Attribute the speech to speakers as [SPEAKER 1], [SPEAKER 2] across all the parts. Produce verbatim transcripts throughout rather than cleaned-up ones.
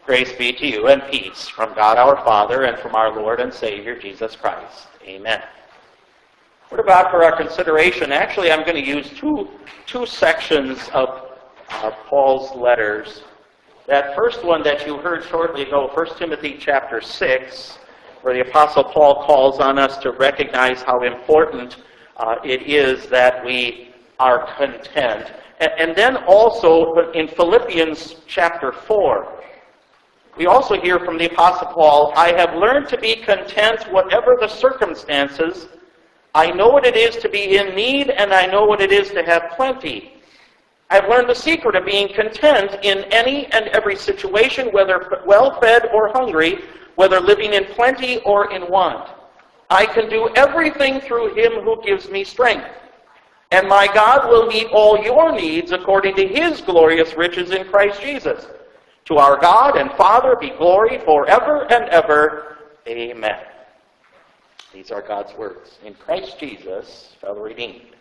[SPEAKER 1] Grace be to you and peace from God our Father and from our Lord and Savior Jesus Christ. Amen. Word of God for our consideration. Actually, I'm going to use two, two sections of uh, Paul's letters. That first one that you heard shortly ago, First Timothy chapter six, where the Apostle Paul calls on us to recognize how important uh, it is that we are content. And, and then also in Philippians chapter four, we also hear from the Apostle Paul, I have learned to be content whatever the circumstances. I know what it is to be in need, and I know what it is to have plenty. I've learned the secret of being content in any and every situation, whether well-fed or hungry, whether living in plenty or in want. I can do everything through him who gives me strength. And my God will meet all your needs according to his glorious riches in Christ Jesus. To our God and Father be glory forever and ever. Amen. These are God's words. In Christ Jesus, fellow redeemed.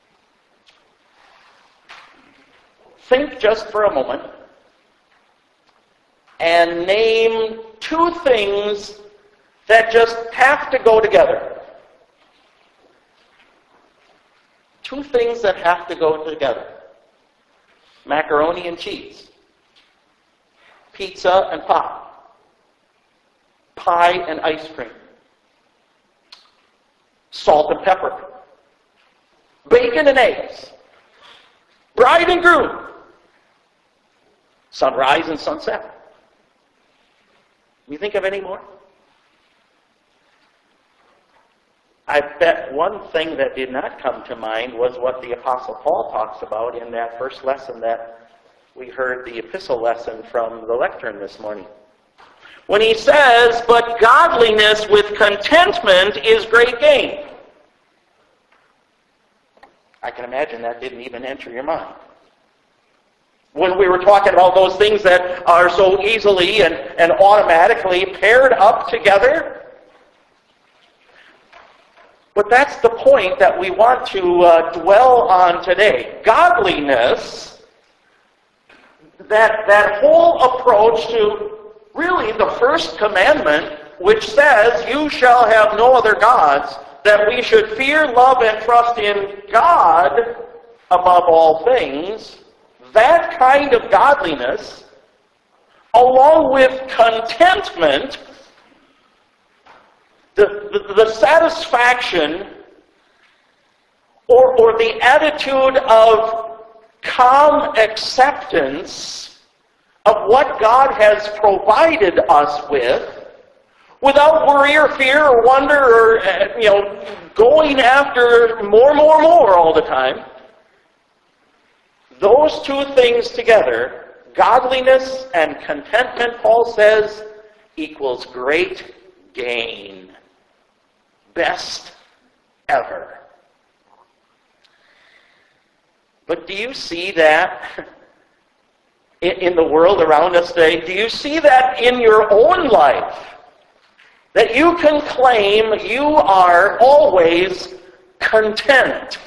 [SPEAKER 1] Think just for a moment and name two things that just have to go together. Two things that have to go together. Macaroni and cheese. Pizza and pop. Pie and ice cream. Salt and pepper. Bacon and eggs. Bride and groom. Sunrise and sunset. Can you think of any more? I bet one thing that did not come to mind was what the Apostle Paul talks about in that first lesson that we heard, the epistle lesson from the lectern this morning. When he says, but godliness with contentment is great gain. I can imagine that didn't even enter your mind. When we were talking about those things that are so easily and, and automatically paired up together. But that's the point that we want to uh, dwell on today. Godliness, that, that whole approach to really the first commandment, which says, you shall have no other gods, that we should fear, love, and trust in God above all things. That kind of godliness, along with contentment, the, the, the satisfaction or, or the attitude of calm acceptance of what God has provided us with, without worry or fear or wonder or, you know, going after more, more, more all the time. Those two things together, godliness and contentment, Paul says, equals great gain. Best ever. But do you see that in the world around us today? Do you see that in your own life? That you can claim you are always content.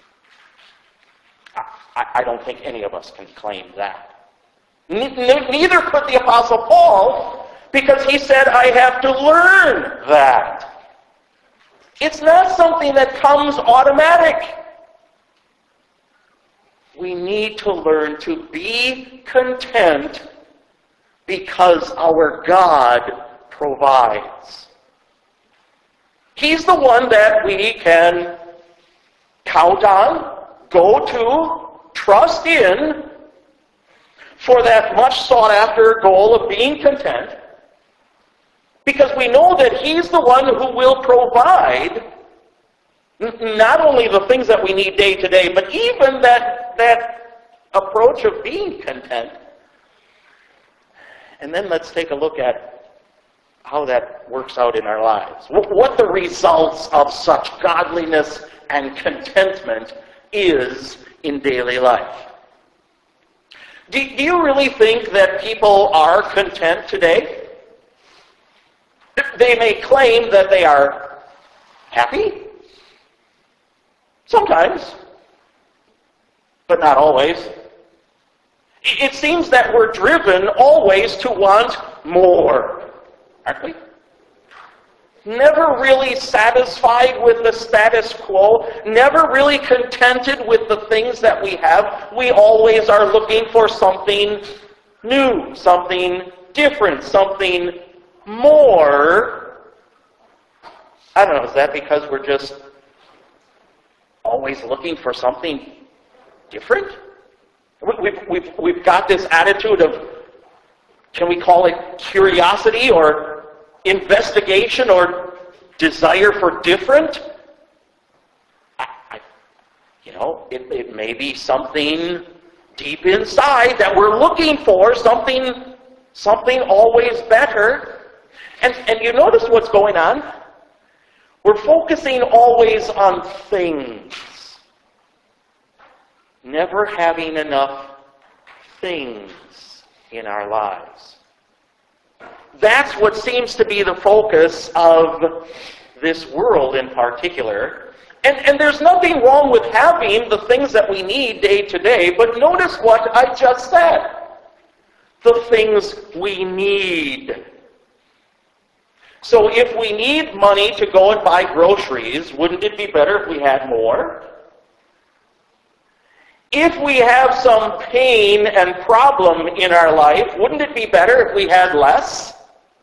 [SPEAKER 1] I, I don't think any of us can claim that. Neither could the Apostle Paul, because he said, I have to learn that. It's not something that comes automatic. We need to learn to be content because our God provides. He's the one that we can count on, go to, trust in for that much sought after goal of being content, because we know that He's the one who will provide not only the things that we need day to day, but even that, that approach of being content. And then let's take a look at how that works out in our lives. What the results of such godliness and contentment is in daily life. Do, do you really think that people are content today? They may claim that they are happy. Sometimes. But not always. It seems that we're driven always to want more. Aren't we? Never really satisfied with the status quo, never really contented with the things that we have. We always are looking for something new, something different, something more. I don't know, is that because we're just always looking for something different? We've, we've, we've got this attitude of, can we call it curiosity or investigation or desire for different? I, I, you know, it, it may be something deep inside that we're looking for, something, something always better. And, and you notice what's going on? We're focusing always on things. Never having enough things in our lives. That's what seems to be the focus of this world in particular. And, and there's nothing wrong with having the things that we need day to day, but notice what I just said. The things we need. So if we need money to go and buy groceries, wouldn't it be better if we had more? If we have some pain and problem in our life, wouldn't it be better if we had less?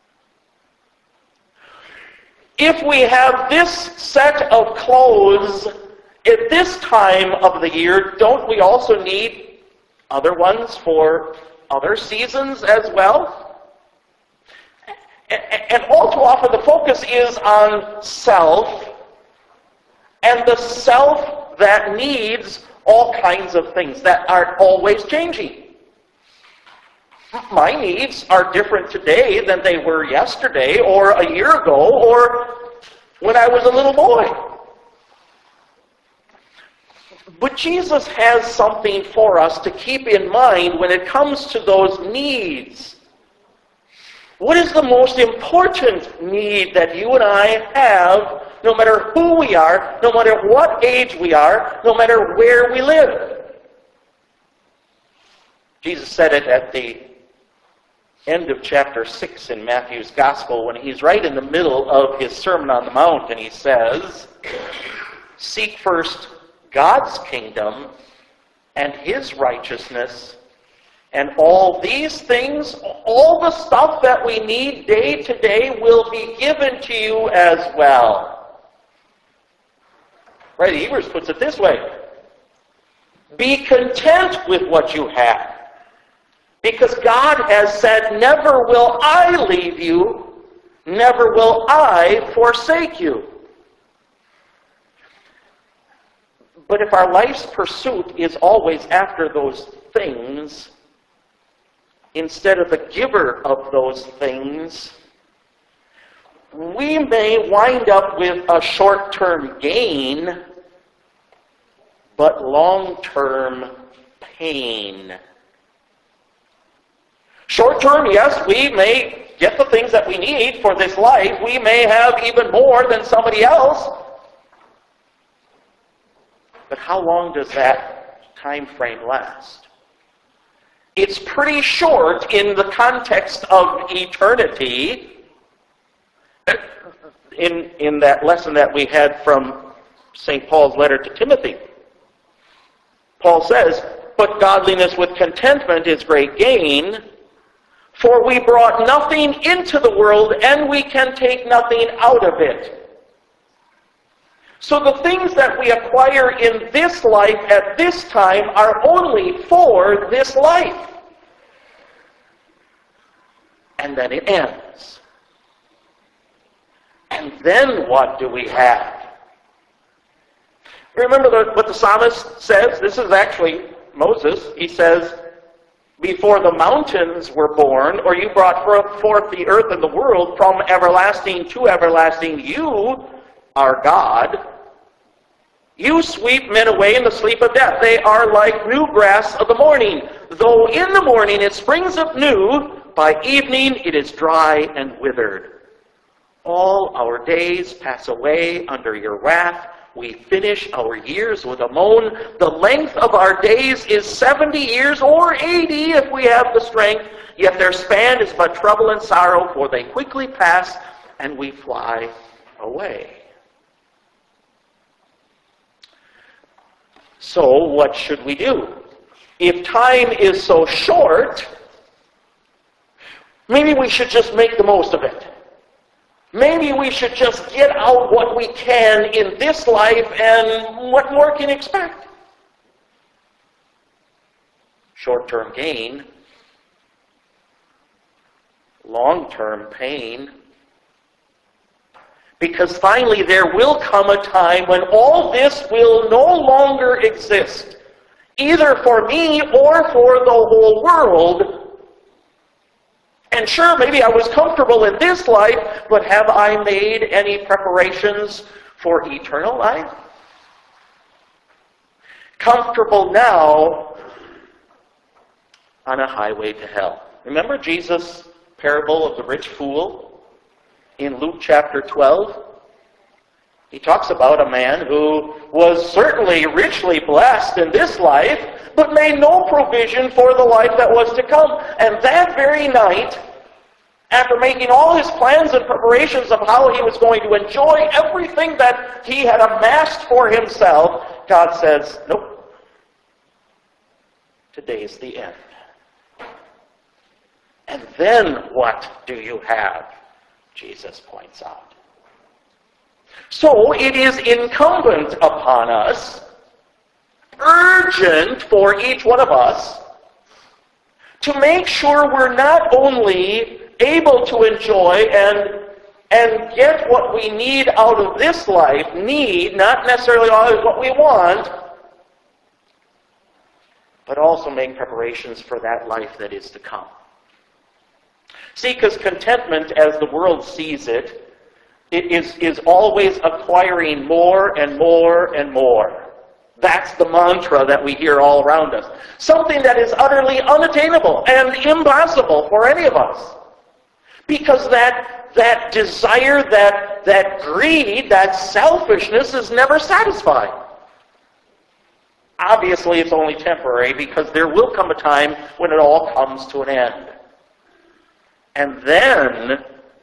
[SPEAKER 1] If we have this set of clothes at this time of the year, don't we also need other ones for other seasons as well? And all too often the focus is on self, and the self that needs all kinds of things that aren't always changing. My needs are different today than they were yesterday or a year ago or when I was a little boy. But Jesus has something for us to keep in mind when it comes to those needs. What is the most important need that you and I have, no matter who we are, no matter what age we are, no matter where we live? Jesus said it at the end of chapter six in Matthew's Gospel when he's right in the middle of his Sermon on the Mount, and he says, "Seek first God's kingdom and His righteousness, and all these things, all the stuff that we need day to day will be given to you as well." Right, Hebrews puts it this way: be content with what you have. Because God has said, never will I leave you, never will I forsake you. But if our life's pursuit is always after those things, instead of the giver of those things, we may wind up with a short-term gain, but long-term pain. Short-term, yes, we may get the things that we need for this life. We may have even more than somebody else. But how long does that time frame last? It's pretty short in the context of eternity. In, in that lesson that we had from Saint Paul's letter to Timothy, Paul says, "But godliness with contentment is great gain, for we brought nothing into the world, and we can take nothing out of it." So the things that we acquire in this life at this time are only for this life. And then it ends. And then what do we have? Remember the, what the psalmist says? This is actually Moses. He says, "Before the mountains were born, or you brought forth the earth and the world, from everlasting to everlasting, you are God. You sweep men away in the sleep of death. They are like new grass of the morning. Though in the morning it springs up new, by evening it is dry and withered. All our days pass away under your wrath. We finish our years with a moan. The length of our days is seventy years or eighty if we have the strength. Yet their span is but trouble and sorrow, for they quickly pass and we fly away. So what should we do? If time is so short, maybe we should just make the most of it. Maybe we should just get out what we can in this life, and what more can you expect? Short-term gain, long-term pain. Because finally there will come a time when all this will no longer exist, either for me or for the whole world. And sure, maybe I was comfortable in this life, but have I made any preparations for eternal life? Comfortable now on a highway to hell. Remember Jesus' parable of the rich fool in Luke chapter twelve? He talks about a man who was certainly richly blessed in this life, but made no provision for the life that was to come. And that very night, after making all his plans and preparations of how he was going to enjoy everything that he had amassed for himself, God says, nope, today's the end. And then what do you have? Jesus points out. So it is incumbent upon us, urgent for each one of us, to make sure we're not only able to enjoy and, and get what we need out of this life, need, not necessarily always what we want, but also make preparations for that life that is to come. See, because contentment, as the world sees it, it is, is always acquiring more and more and more. That's the mantra that we hear all around us. Something that is utterly unattainable and impossible for any of us. Because that, that desire, that, that greed, that selfishness is never satisfied. Obviously, it's only temporary, because there will come a time when it all comes to an end. And then,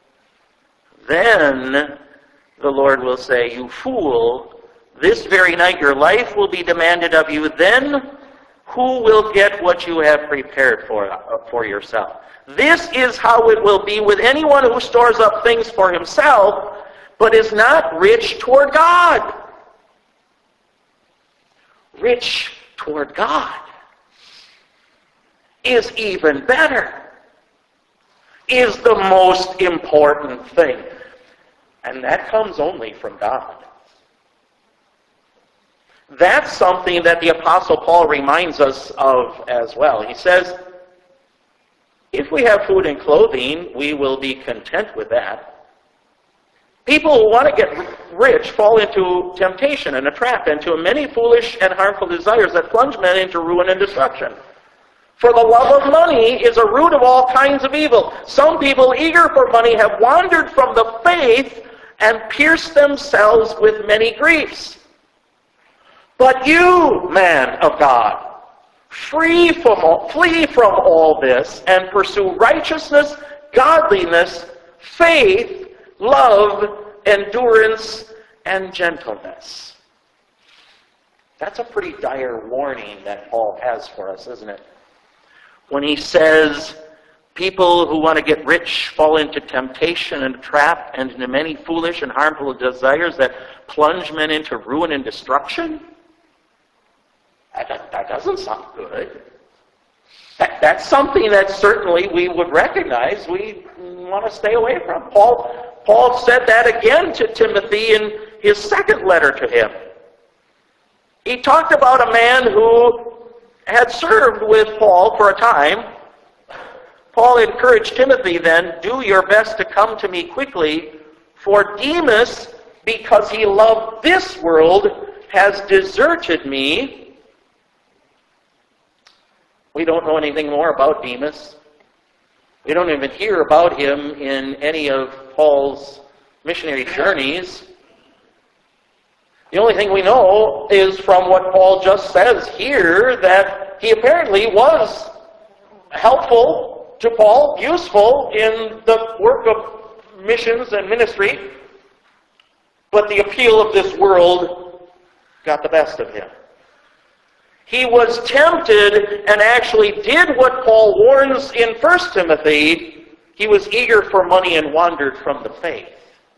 [SPEAKER 1] then the Lord will say, you fool, this very night your life will be demanded of you. Then who will get what you have prepared for, uh, for yourself? This is how it will be with anyone who stores up things for himself, but is not rich toward God. Rich toward God is even better, is the most important thing. And that comes only from God. That's something that the Apostle Paul reminds us of as well. He says, if we have food and clothing, we will be content with that. People who want to get rich fall into temptation and a trap, into many foolish and harmful desires that plunge men into ruin and destruction. For the love of money is a root of all kinds of evil. Some people eager for money have wandered from the faith and pierced themselves with many griefs. But you, man of God, free from all, flee from all this and pursue righteousness, godliness, faith, love, endurance, and gentleness. That's a pretty dire warning that Paul has for us, isn't it? When he says, people who want to get rich fall into temptation and trap and into many foolish and harmful desires that plunge men into ruin and destruction. That, that doesn't sound good. That, that's something that certainly we would recognize we want to stay away from. Paul, Paul said that again to Timothy in his second letter to him. He talked about a man who had served with Paul for a time. Paul encouraged Timothy then, do your best to come to me quickly, for Demas, because he loved this world, has deserted me. We don't know anything more about Demas. We don't even hear about him in any of Paul's missionary journeys. The only thing we know is from what Paul just says here that he apparently was helpful to Paul, useful in the work of missions and ministry, but the appeal of this world got the best of him. He was tempted and actually did what Paul warns in First Timothy. He was eager for money and wandered from the faith.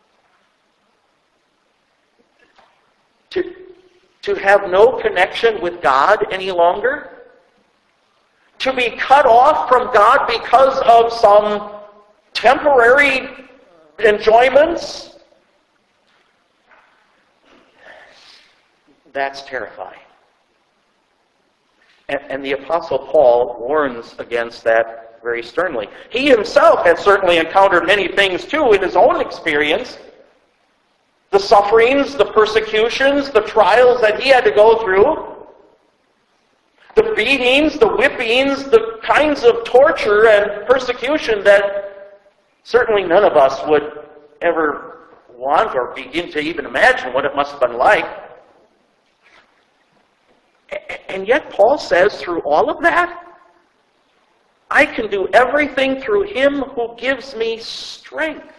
[SPEAKER 1] To, to have no connection with God any longer? To be cut off from God because of some temporary enjoyments? That's terrifying. And, and the Apostle Paul warns against that very sternly. He himself had certainly encountered many things too in his own experience. The sufferings, the persecutions, the trials that he had to go through. The beatings, the whippings, the kinds of torture and persecution that certainly none of us would ever want or begin to even imagine what it must have been like. And yet Paul says through all of that, I can do everything through him who gives me strength.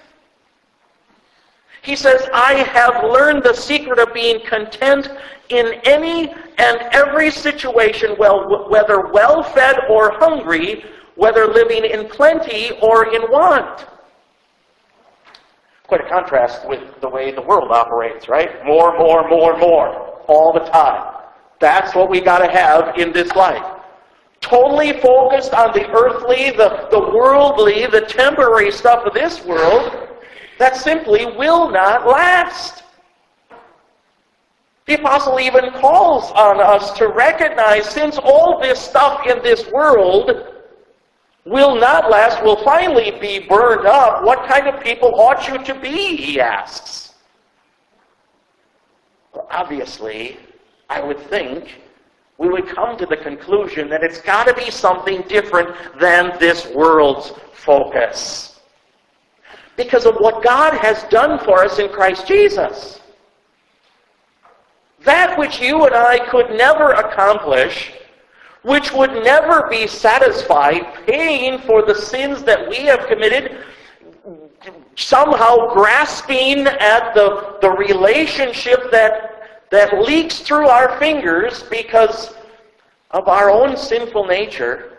[SPEAKER 1] He says, I have learned the secret of being content in any and every situation, well, whether well-fed or hungry, whether living in plenty or in want. Quite a contrast with the way the world operates, right? More, more, more, more, all the time. That's what we got to have in this life. Totally focused on the earthly, the, the worldly, the temporary stuff of this world that simply will not last. The apostle even calls on us to recognize, since all this stuff in this world will not last, will finally be burned up, what kind of people ought you to be, he asks. Well, obviously, I would think we would come to the conclusion that it's got to be something different than this world's focus. Because of what God has done for us in Christ Jesus. That which you and I could never accomplish, which would never be satisfied, paying for the sins that we have committed, somehow grasping at the, the relationship that that leaks through our fingers because of our own sinful nature,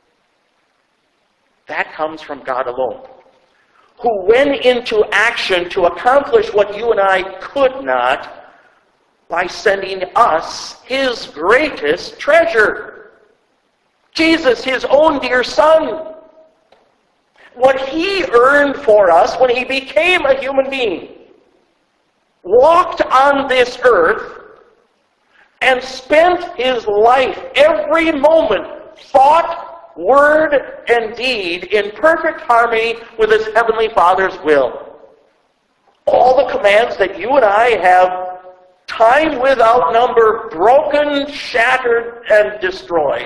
[SPEAKER 1] that comes from God alone, who went into action to accomplish what you and I could not by sending us his greatest treasure, Jesus, his own dear Son. What he earned for us when he became a human being, walked on this earth, and spent his life, every moment, thought, word, and deed, in perfect harmony with his heavenly Father's will. All the commands that you and I have, time without number, broken, shattered, and destroyed,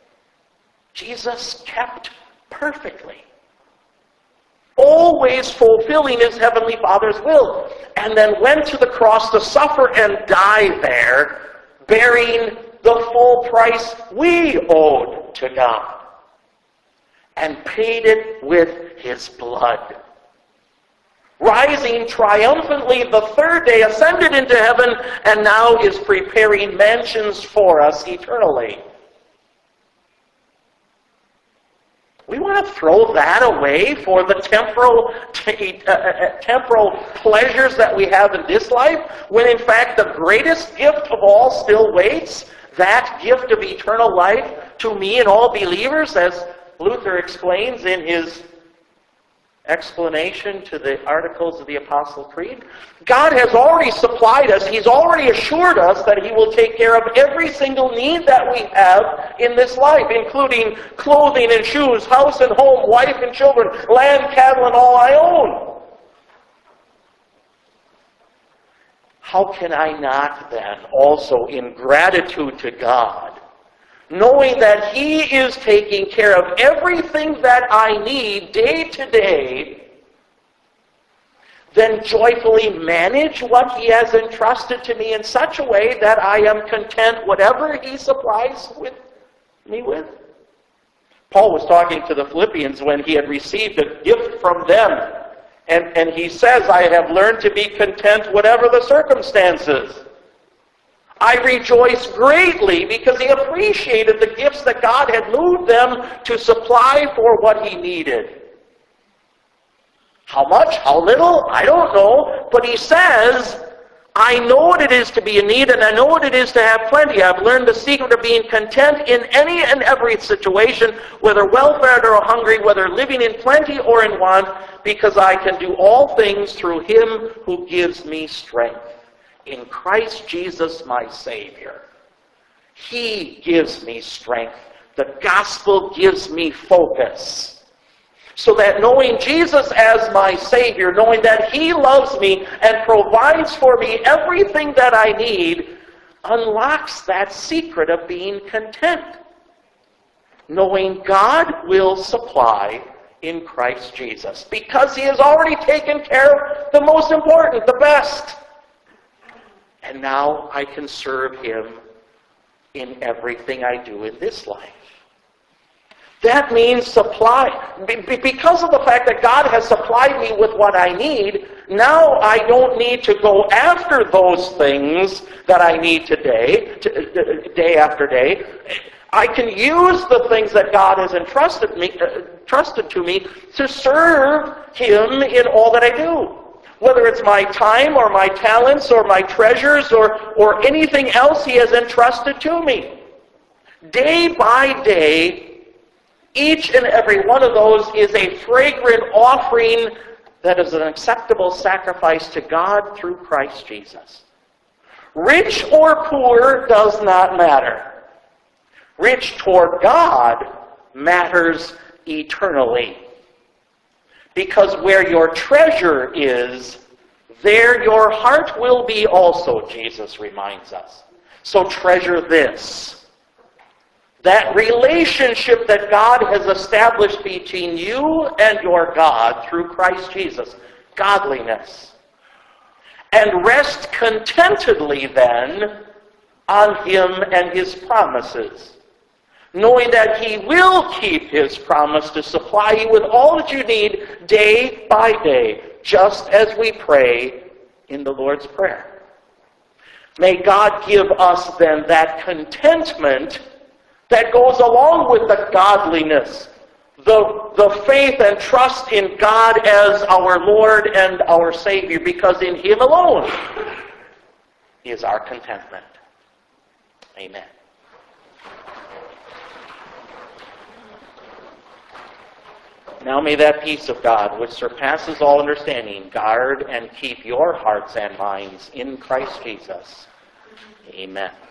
[SPEAKER 1] Jesus kept perfectly. Always fulfilling his heavenly Father's will, and then went to the cross to suffer and die there, bearing the full price we owed to God, and paid it with his blood. Rising triumphantly the third day, ascended into heaven, and now is preparing mansions for us eternally. We want to throw that away for the temporal, t- uh, uh, temporal pleasures that we have in this life, when in fact the greatest gift of all still waits, that gift of eternal life to me and all believers, as Luther explains in his explanation to the Articles of the Apostle Creed. God has already supplied us. He's already assured us that he will take care of every single need that we have in this life, including clothing and shoes, house and home, wife and children, land, cattle, and all I own. How can I not then also, in gratitude to God, knowing that he is taking care of everything that I need day to day, then joyfully manage what he has entrusted to me in such a way that I am content whatever he supplies with me with. Paul was talking to the Philippians when he had received a gift from them. And, and he says, I have learned to be content whatever the circumstances. I rejoice greatly because he appreciated the gifts that God had moved them to supply for what he needed. How much? How little? I don't know. But he says, I know what it is to be in need, and I know what it is to have plenty. I've learned the secret of being content in any and every situation, whether well-fed or hungry, whether living in plenty or in want, because I can do all things through him who gives me strength. In Christ Jesus, my Savior. He gives me strength. The gospel gives me focus. So that knowing Jesus as my Savior, knowing that he loves me and provides for me everything that I need, unlocks that secret of being content. Knowing God will supply in Christ Jesus. Because he has already taken care of the most important, the best. And now I can serve him in everything I do in this life. That means supply. Because of the fact that God has supplied me with what I need, now I don't need to go after those things that I need today, day after day. I can use the things that God has entrusted me, uh, trusted to me to serve him in all that I do. Whether it's my time or my talents or my treasures or, or anything else he has entrusted to me. Day by day, each and every one of those is a fragrant offering that is an acceptable sacrifice to God through Christ Jesus. Rich or poor does not matter. Rich toward God matters eternally. Because where your treasure is, there your heart will be also, Jesus reminds us. So treasure this. That relationship that God has established between you and your God through Christ Jesus. Godliness. And rest contentedly then on him and his promises. Knowing that he will keep his promise to supply you with all that you need day by day, just as we pray in the Lord's Prayer. May God give us then that contentment that goes along with the godliness, the, the faith and trust in God as our Lord and our Savior, because in him alone is our contentment. Amen. Now may that peace of God, which surpasses all understanding, guard and keep your hearts and minds in Christ Jesus. Amen.